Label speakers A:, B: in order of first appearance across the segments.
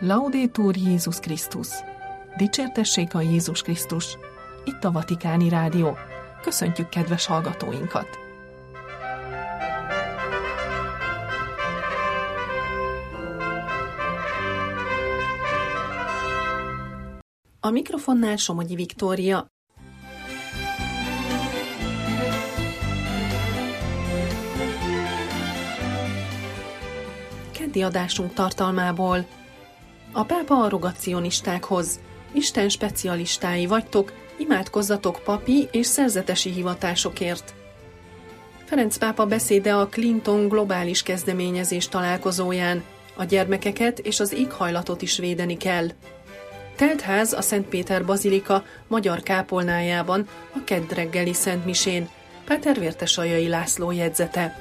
A: Laudetur Jézus Krisztus! Dicsértessék a Jézus Krisztus! Itt a Vatikáni Rádió. Köszöntjük kedves hallgatóinkat! A mikrofonnál Somogyi Viktória. Keddi adásunk tartalmából: a pápa a rogacionistákhoz. Isten specialistái vagytok, imádkozzatok papi és szerzetesi hivatásokért. Ferenc pápa beszéde a Clinton globális kezdeményezés találkozóján. A gyermekeket és az éghajlatot is védeni kell. Teltház a Szent Péter Bazilika magyar kápolnájában a kedd reggeli szentmisén. Páter Vértesaljai László jegyzete.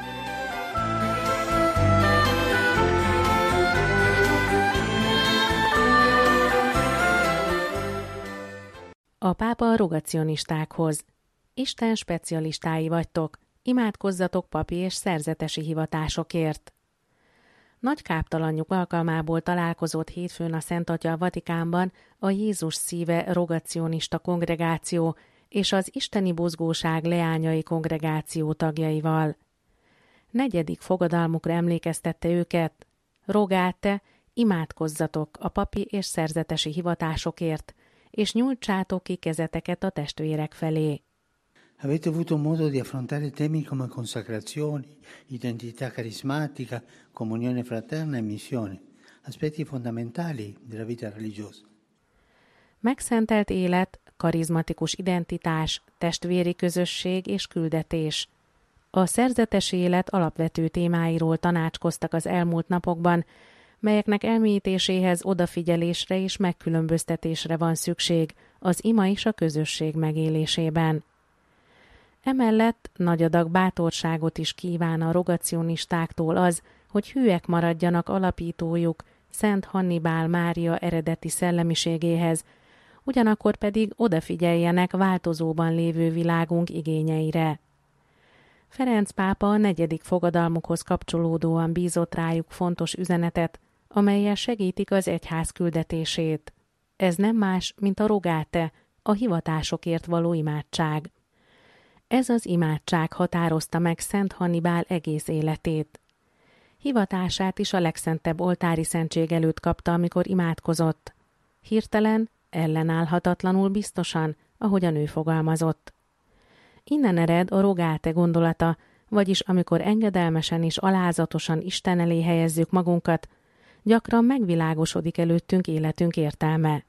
B: A pápa a rogacionistákhoz. Isten specialistái vagytok, imádkozzatok papi és szerzetesi hivatásokért. Nagy káptalanjuk alkalmából találkozott hétfőn a Szent Atya a Vatikánban a Jézus szíve rogacionista kongregáció és az Isteni Buzgóság leányai kongregáció tagjaival. Negyedik fogadalmukra emlékeztette őket: Rogate, imádkozzatok a papi és szerzetesi hivatásokért, és nyújtsátok ki kezeteket a testvérek felé.
C: Avete avuto modo di affrontare temi come consacrazione, identità carismatica, comunione fraterna e missione, aspetti fondamentali della vita religiosa.
B: Megszentelt élet, karizmatikus identitás, testvéri közösség és küldetés. A szerzetes élet alapvető témáiról tanácskoztak az elmúlt napokban, melyeknek elmélyítéséhez odafigyelésre és megkülönböztetésre van szükség az ima és a közösség megélésében. Emellett nagy adag bátorságot is kíván a rogacionistáktól az, hogy hűek maradjanak alapítójuk, Szent Hannibál Mária eredeti szellemiségéhez, ugyanakkor pedig odafigyeljenek változóban lévő világunk igényeire. Ferenc pápa a negyedik fogadalmukhoz kapcsolódóan bízott rájuk fontos üzenetet, amellyel segítik az egyház küldetését. Ez nem más, mint a rogate, a hivatásokért való imádság. Ez az imádság határozta meg Szent Hannibál egész életét. Hivatását is a legszentebb oltári szentség előtt kapta, amikor imádkozott. Hirtelen, ellenállhatatlanul biztosan, ahogyan ő fogalmazott. Innen ered a rogate gondolata, vagyis amikor engedelmesen és alázatosan Isten elé helyezzük magunkat, gyakran megvilágosodik előttünk életünk értelme.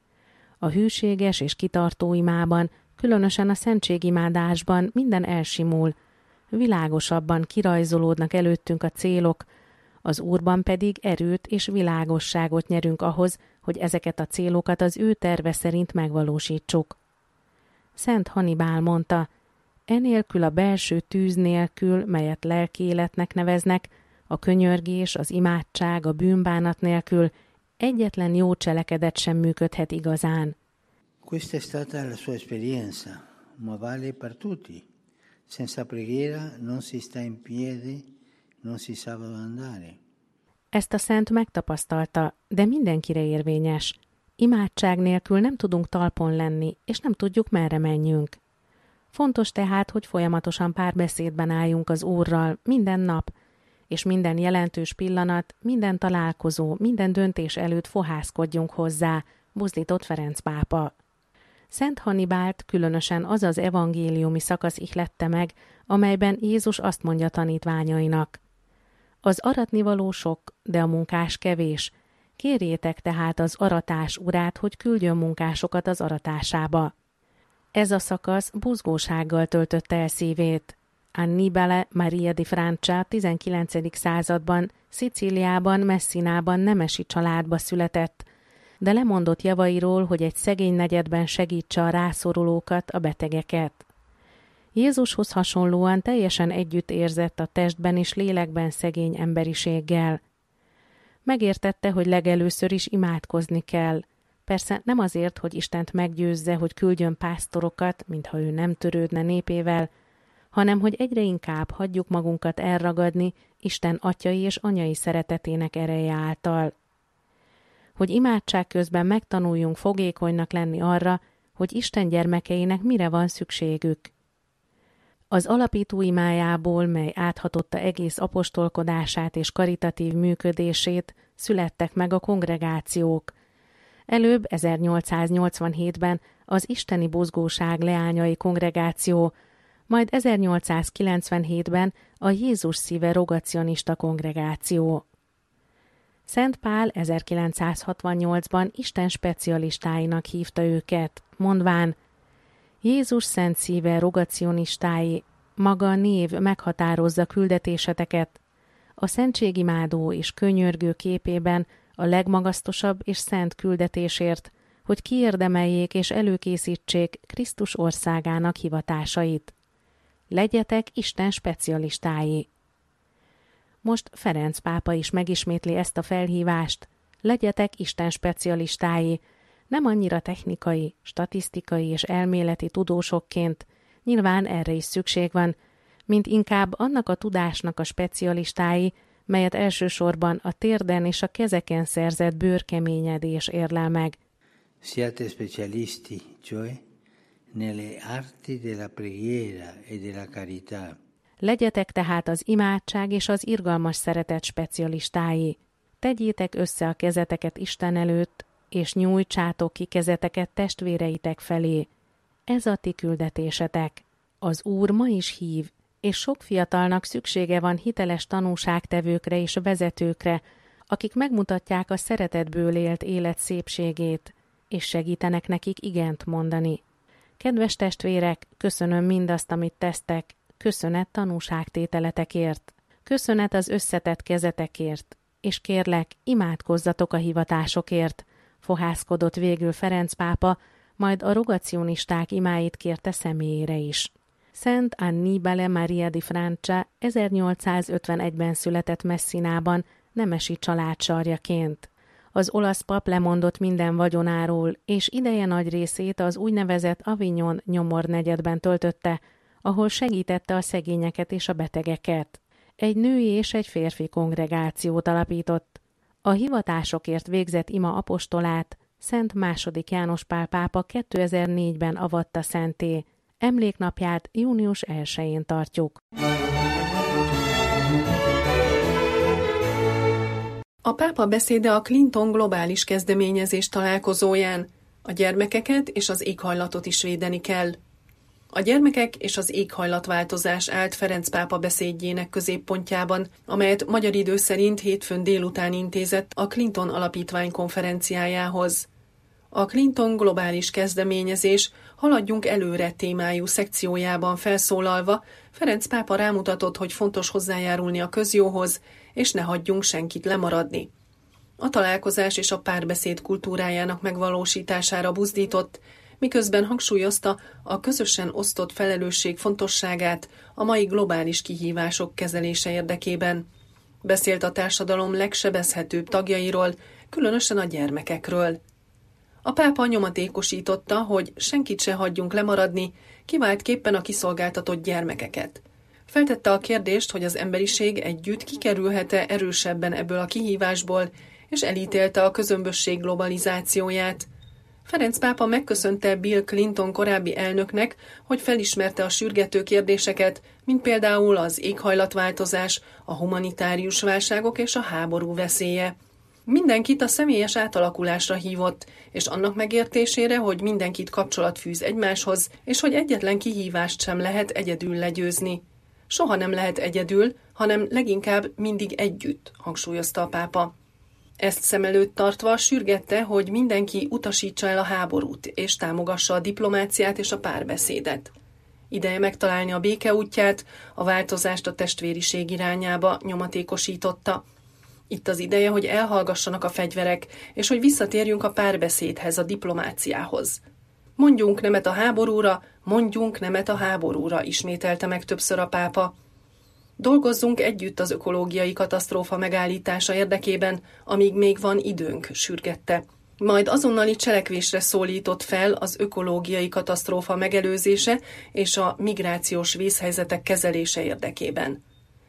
B: A hűséges és kitartó imában, különösen a szentségimádásban minden elsimul, világosabban kirajzolódnak előttünk a célok, az Úrban pedig erőt és világosságot nyerünk ahhoz, hogy ezeket a célokat az ő terve szerint megvalósítsuk. Szent Hannibál mondta: enélkül a belső tűz nélkül, melyet lelki életnek neveznek, a könyörgés, az imádság, a bűnbánat nélkül egyetlen jó cselekedet sem működhet igazán.
C: Questa è stata la sua esperienza, ma vale per tutti. Senza preghiera non si sta in piedi, non si sa dove andare.
B: Ezt a szent megtapasztalta, de mindenkire érvényes. Imádság nélkül nem tudunk talpon lenni, és nem tudjuk, merre menjünk. Fontos tehát, hogy folyamatosan párbeszédben álljunk az Úrral minden nap, és minden jelentős pillanat, minden találkozó, minden döntés előtt fohászkodjunk hozzá, buzdított Ferenc pápa. Szent Hannibált különösen az az evangéliumi szakasz ihlette meg, amelyben Jézus azt mondja tanítványainak: az aratnivaló sok, de a munkás kevés. Kérjétek tehát az aratás urát, hogy küldjön munkásokat az aratásába. Ez a szakasz buzgósággal töltötte el szívét. Annibale Maria di Francia 19. században, Szicíliában, Messinában nemesi családba született, de lemondott javairól, hogy egy szegény negyedben segítse a rászorulókat, a betegeket. Jézushoz hasonlóan teljesen együtt érzett a testben és lélekben szegény emberiséggel. Megértette, hogy legelőször is imádkozni kell. Persze nem azért, hogy Istent meggyőzze, hogy küldjön pásztorokat, mintha ő nem törődne népével, hanem hogy egyre inkább hagyjuk magunkat elragadni Isten atyai és anyai szeretetének ereje által. hogy imádság közben megtanuljunk fogékonynak lenni arra, hogy Isten gyermekeinek mire van szükségük. Az alapító imájából, mely áthatotta egész apostolkodását és karitatív működését, születtek meg a kongregációk. Előbb 1887-ben az Isteni Buzgóság leányai kongregáció, majd 1897-ben a Jézus szíve rogacionista kongregáció. Szent Pál 1968-ban Isten specialistáinak hívta őket, mondván: Jézus szent szíve rogacionistái, maga a név meghatározza küldetéseteket, a szentségimádó és könyörgő képében a legmagasztosabb és szent küldetésért, hogy kiérdemeljék és előkészítsék Krisztus országának hivatásait. Legyetek Isten specialistái. Most Ferenc pápa is megismétli ezt a felhívást. Legyetek Isten specialistái, nem annyira technikai, statisztikai és elméleti tudósokként, nyilván erre is szükség van, mint inkább annak a tudásnak a specialistái, melyet elsősorban a térden és a kezeken szerzett bőrkeményedés érlel meg.
C: Siate specialisti, cioè nelle arti della preghiera e della carità.
B: Legyetek tehát az imádság és az irgalmas szeretet specialistái. Tegyétek össze a kezeteket Isten előtt, és nyújtsátok ki kezeteket testvéreitek felé. Ez a ti küldetésetek. Az Úr ma is hív, és sok fiatalnak szüksége van hiteles tanúságtevőkre és vezetőkre, akik megmutatják a szeretetből élt élet szépségét, és segítenek nekik igent mondani. Kedves testvérek, köszönöm mindazt, amit tesztek, köszönet tanúságtételetekért, köszönet az összetett kezetekért, és kérlek, imádkozzatok a hivatásokért, fohászkodott végül Ferenc pápa, majd a rogacionisták imáit kérte személyére is. Szent Annibale Maria di Francia 1851-ben született Messinában, nemesi család sarjaként. Az olasz pap lemondott minden vagyonáról, és ideje nagy részét az úgynevezett Avignon nyomornegyedben töltötte, ahol segítette a szegényeket és a betegeket. Egy női és egy férfi kongregációt alapított. A hivatásokért végzett ima apostolát Szent II. János Pál pápa 2004-ben avatta szentté. Emléknapját június 1-én tartjuk.
A: A pápa beszéde a Clinton globális kezdeményezés találkozóján. A gyermekeket és az éghajlatot is védeni kell. A gyermekek és az éghajlatváltozás állt Ferenc pápa beszédjének középpontjában, amelyet magyar idő szerint hétfőn délután intézett a Clinton Alapítvány konferenciájához. A Clinton globális kezdeményezés Haladjunk előre témájú szekciójában felszólalva Ferenc pápa rámutatott, hogy fontos hozzájárulni a közjóhoz, és ne hagyjunk senkit lemaradni. A találkozás és a párbeszéd kultúrájának megvalósítására buzdított, miközben hangsúlyozta a közösen osztott felelősség fontosságát a mai globális kihívások kezelése érdekében. Beszélt a társadalom legsebezhetőbb tagjairól, különösen a gyermekekről. A pápa nyomatékosította, hogy senkit se hagyjunk lemaradni, kiváltképpen a kiszolgáltatott gyermekeket. Feltette a kérdést, hogy az emberiség együtt kikerülhet-e erősebben ebből a kihívásból, és elítélte a közömbösség globalizációját. Ferenc pápa megköszönte Bill Clinton korábbi elnöknek, hogy felismerte a sürgető kérdéseket, mint például az éghajlatváltozás, a humanitárius válságok és a háború veszélye. Mindenkit a személyes átalakulásra hívott, és annak megértésére, hogy mindenkit kapcsolat fűz egymáshoz, és hogy egyetlen kihívást sem lehet egyedül legyőzni. Soha nem lehet egyedül, hanem leginkább mindig együtt, hangsúlyozta a pápa. Ezt szem előtt tartva sürgette, hogy mindenki utasítsa el a háborút, és támogassa a diplomáciát és a párbeszédet. Ideje megtalálni a béke útját, a változást a testvériség irányába, nyomatékosította. Itt az ideje, hogy elhallgassanak a fegyverek, és hogy visszatérjünk a párbeszédhez, a diplomáciához. Mondjunk nemet a háborúra, mondjunk nemet a háborúra, ismételte meg többször a pápa. Dolgozzunk együtt az ökológiai katasztrófa megállítása érdekében, amíg még van időnk, sürgette. Majd azonnali cselekvésre szólított fel az ökológiai katasztrófa megelőzése és a migrációs vészhelyzetek kezelése érdekében.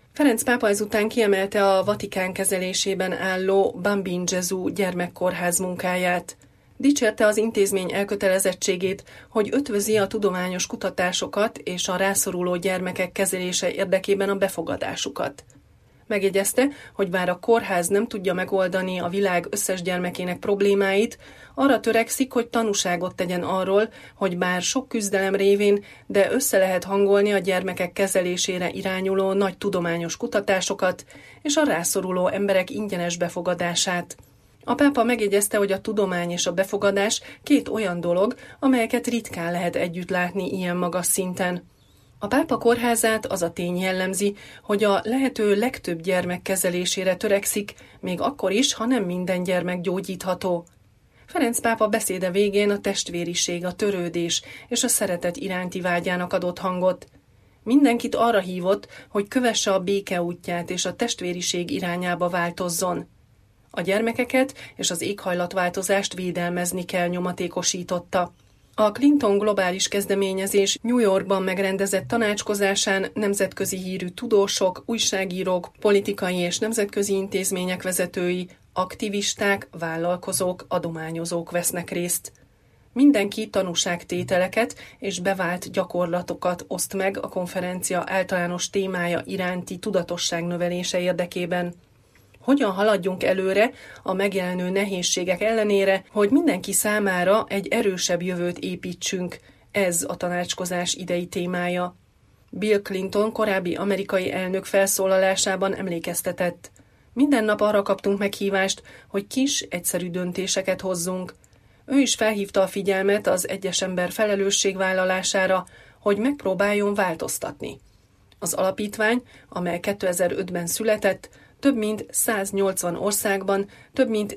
A: Ferenc pápa ezután kiemelte a Vatikán kezelésében álló Bambin Gesù gyermekkórház munkáját. Dicsérte az intézmény elkötelezettségét, hogy ötvözi a tudományos kutatásokat és a rászoruló gyermekek kezelése érdekében a befogadásukat. Megjegyezte, hogy bár a kórház nem tudja megoldani a világ összes gyermekének problémáit, arra törekszik, hogy tanúságot tegyen arról, hogy bár sok küzdelem révén, de össze lehet hangolni a gyermekek kezelésére irányuló nagy tudományos kutatásokat és a rászoruló emberek ingyenes befogadását. A pápa megjegyezte, hogy a tudomány és a befogadás két olyan dolog, amelyeket ritkán lehet együtt látni ilyen magas szinten. A pápa kórházát az a tény jellemzi, hogy a lehető legtöbb gyermek kezelésére törekszik, még akkor is, ha nem minden gyermek gyógyítható. Ferenc pápa beszéde végén a testvériség, a törődés és a szeretet iránti vágyának adott hangot. Mindenkit arra hívott, hogy kövesse a béke útját és a testvériség irányába változzon. A gyermekeket és az éghajlatváltozást védelmezni kell, nyomatékosította. A Clinton globális kezdeményezés New Yorkban megrendezett tanácskozásán nemzetközi hírű tudósok, újságírók, politikai és nemzetközi intézmények vezetői, aktivisták, vállalkozók, adományozók vesznek részt. Mindenki tanúságtételeket és bevált gyakorlatokat oszt meg a konferencia általános témája iránti tudatosság növelése érdekében. Hogyan haladjunk előre a megjelenő nehézségek ellenére, hogy mindenki számára egy erősebb jövőt építsünk, ez a tanácskozás idei témája. Bill Clinton korábbi amerikai elnök felszólalásában emlékeztetett. Minden nap arra kaptunk meghívást, hogy kis, egyszerű döntéseket hozzunk. Ő is felhívta a figyelmet az egyes ember felelősségvállalására, hogy megpróbáljon változtatni. Az alapítvány, amely 2005-ben született, több mint 180 országban, több mint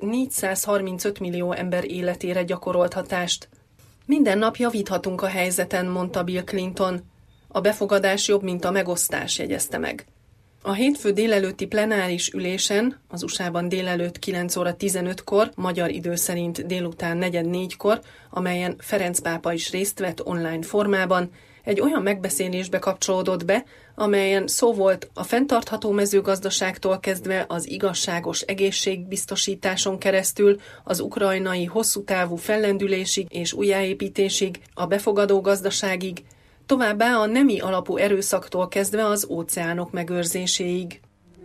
A: 435 millió ember életére gyakorolt hatást. Minden nap javíthatunk a helyzeten, mondta Bill Clinton. A befogadás jobb, mint a megosztás, jegyezte meg. A hétfő délelőtti plenáris ülésen, az USA-ban délelőtt 9 óra 15-kor, magyar idő szerint délután 4:04-kor, amelyen Ferenc pápa is részt vett online formában, egy olyan megbeszélésbe kapcsolódott be, amelyen szó volt a fenntartható mezőgazdaságtól kezdve az igazságos egészségbiztosításon keresztül, az ukrajnai hosszú távú fellendülésig és újjáépítésig, a befogadó gazdaságig, továbbá a nemi alapú erőszaktól kezdve az óceánok megőrzéséig.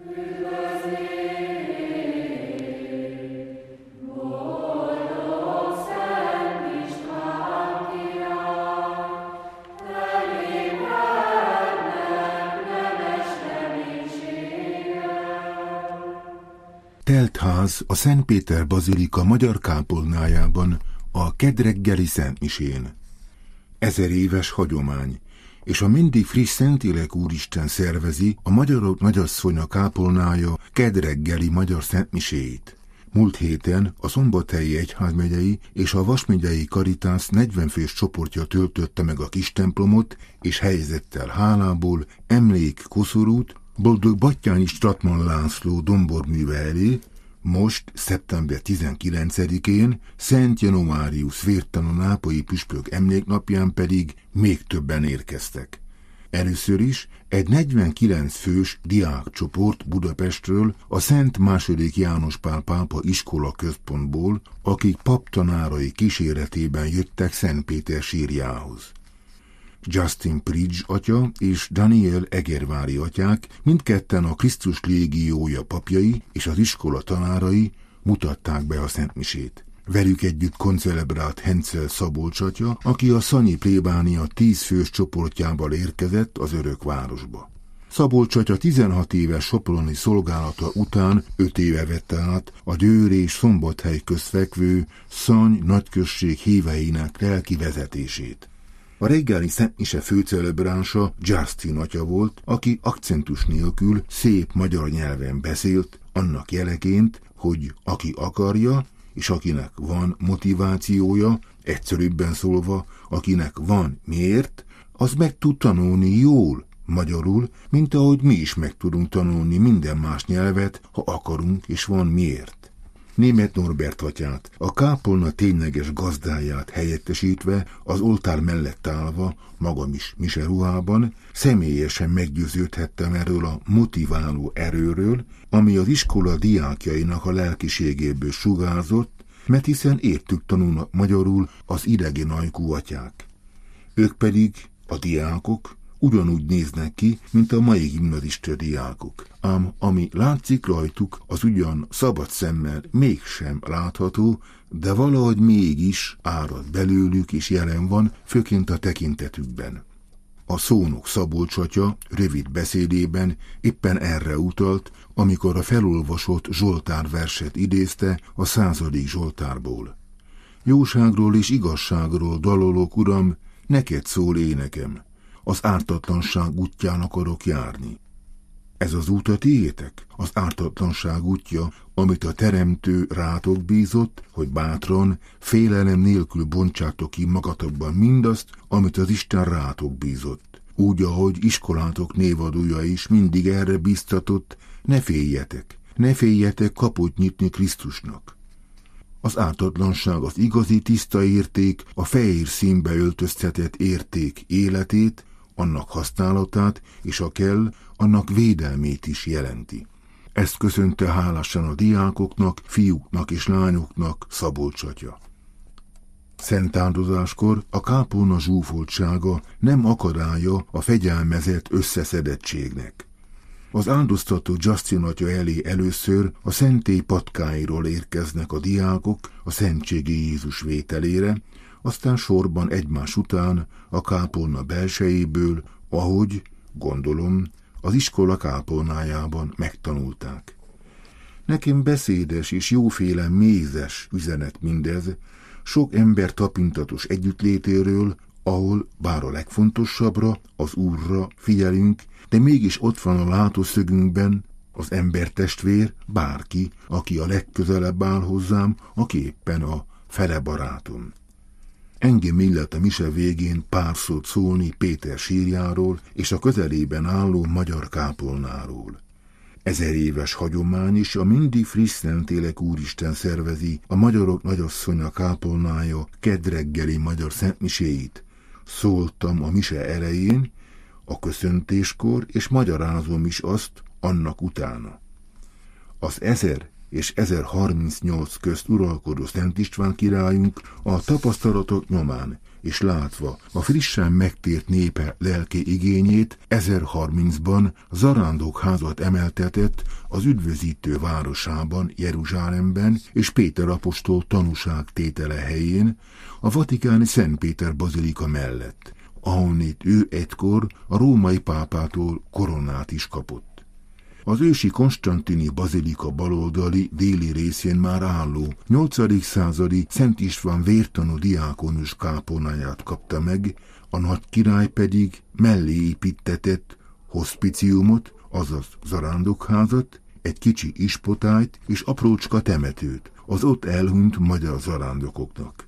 D: Teltház a Szent Péter Bazilika magyar kápolnájában a kedreggeli szentmisén. 1000 éves hagyomány, és a mindig friss Szentlélek Úristen szervezi a Magyarok Nagyasszonya kápolnája kedreggeli magyar szentmiséit. Múlt héten a Szombathelyi Egyházmegyei és a Vasmegyei Karitász 40 fős csoportja töltötte meg a kis templomot, és helyzettel hálából emlékkoszorút Boldog Batthyány Stratman László domborműve elé, most, szeptember 19-én, Szent Januárius vértanú nápolyi püspök emléknapján pedig még többen érkeztek. Először is egy 49 fős diákcsoport Budapestről, a Szent II. János Pál pápa iskola központból, akik paptanárai kíséretében jöttek Szent Péter sírjához. Justin Pridge atya és Daniel Egervári atyák, mindketten a Krisztus légiója papjai és az iskola tanárai mutatták be a szentmisét. Velük együtt koncelebrált Hencel Szabolcs atya, aki a Szanyi plébánia 10 fős csoportjával érkezett az Örökvárosba. Szabolcs atya 16 éves soproni szolgálata után 5 éve vette át a Győr és Szombathely közfekvő Szany nagyközség híveinek lelki vezetését. A reggeli szentmise főcelebránsa Justin atya volt, aki akcentus nélkül szép magyar nyelven beszélt, annak jeleként, hogy aki akarja, és akinek van motivációja, egyszerűbben szólva, akinek van miért, az meg tud tanulni jól magyarul, mint ahogy mi is meg tudunk tanulni minden más nyelvet, ha akarunk és van miért. Németh Norbert atyát, a kápolna tényleges gazdáját helyettesítve, az oltár mellett állva, magam is mise ruhában, személyesen meggyőződhettem erről a motiváló erőről, ami az iskola diákjainak a lelkiségéből sugárzott, mert hiszen értük tanulnak magyarul az idegen ajkú atyák. Ők pedig, a diákok, ugyanúgy néznek ki, mint a mai gimnazista diákok. Ám ami látszik rajtuk, az ugyan szabad szemmel mégsem látható, de valahogy mégis árad belőlük és jelen van, főként a tekintetükben. A szónok Szabolcs atya rövid beszédében éppen erre utalt, amikor a felolvasott Zsoltár verset idézte a 100. Zsoltárból. Jóságról és igazságról dalolok, Uram, neked szól énekem. Az ártatlanság útján akarok járni. Ez az út a tiétek? Az ártatlanság útja, amit a Teremtő rátok bízott, hogy bátran, félelem nélkül bontsátok ki magatokban mindazt, amit az Isten rátok bízott. Úgy, ahogy iskolátok névadója is mindig erre bíztatott, ne féljetek kaput nyitni Krisztusnak. Az ártatlanság az igazi tiszta érték, a fehér színbe öltöztetett érték életét, annak használatát, és ha kell, annak védelmét is jelenti. Ezt köszönte hálásan a diákoknak, fiúknak és lányoknak Szabolcs atya. Szentáldozáskor a kápolna zsúfoltsága nem akadálya a fegyelmezett összeszedettségnek. Az áldoztató Justin atya elé először a szentély patkáiról érkeznek a diákok a szentségi Jézus vételére, aztán sorban egymás után a kápolna belsejéből, ahogy, gondolom, az iskola kápolnájában megtanulták. Nekem beszédes és jóféle mézes üzenet mindez, sok ember tapintatos együttlétéről, ahol bár a legfontosabbra, az Úrra figyelünk, de mégis ott van a látószögünkben az embertestvér, bárki, aki a legközelebb áll hozzám, aki éppen a fele barátom. Engem illet a mise végén pár szót szólni Péter sírjáról és a közelében álló magyar kápolnáról. 1000 éves hagyomány is a mindig friss Szentlélek Úristen szervezi a magyarok nagyasszonya kápolnája kedreggeli magyar szentmiséit. Szóltam a mise elején, a köszöntéskor, és magyarázom is azt annak utána. Az 1000 és 1038 közt uralkodó Szent István királyunk a tapasztalatok nyomán, és látva a frissen megtért népe lelki igényét 1030-ban zarándokházat emeltetett az üdvözítő városában, Jeruzsálemben és Péter apostol tanúságtétele helyén, a vatikáni Szent Péter bazilika mellett, ahonnét ő egykor a római pápától koronát is kapott. Az ősi konstantini bazilika baloldali déli részén már álló 8. századi Szent István vértanú diákonus kápolnáját kapta meg, a nagy király pedig mellé építtetett hospiciumot, azaz zarándokházat, egy kicsi ispotályt és aprócska temetőt az ott elhunyt magyar zarándokoknak.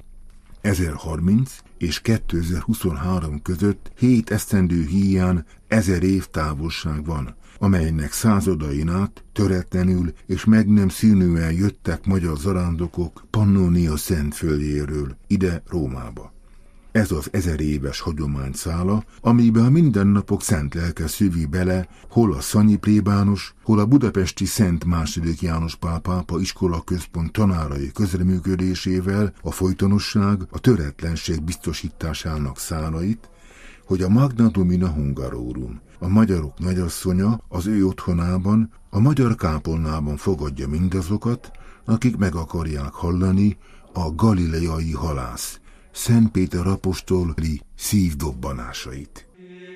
D: 1030 és 2023 között 7 esztendő híján 1000 év távolság van, amelynek századain át töretlenül és meg nem szűnően jöttek magyar zarándokok Pannonia szentföldjéről ide Rómába. Ez az 1000 éves hagyomány szála, amiben a mindennapok szent lelke szövi bele, hol a Szanyi plébános, hol a budapesti Szent II. János Pál pápa iskola központ tanárai közreműködésével a folytonosság, a töretlenség biztosításának szálait, hogy a Magna Domina Hungarorum, a magyarok nagyasszonya az ő otthonában, a magyar kápolnában fogadja mindazokat, akik meg akarják hallani a galileai halász, Szent Péter apostoli szívdobbanásait.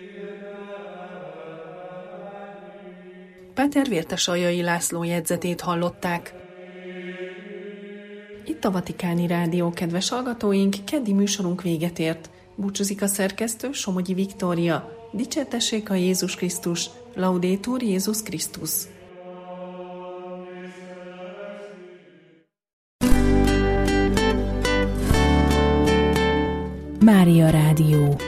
A: Páter Vértesaljai László jegyzetét hallották. Itt a Vatikáni Rádió, kedves hallgatóink, keddi műsorunk véget ért. Búcsúzik a szerkesztő, Somogyi Viktória. Dicsértessék a Jézus Krisztus, Laudetur Jézus Krisztus.
B: Mária Rádió.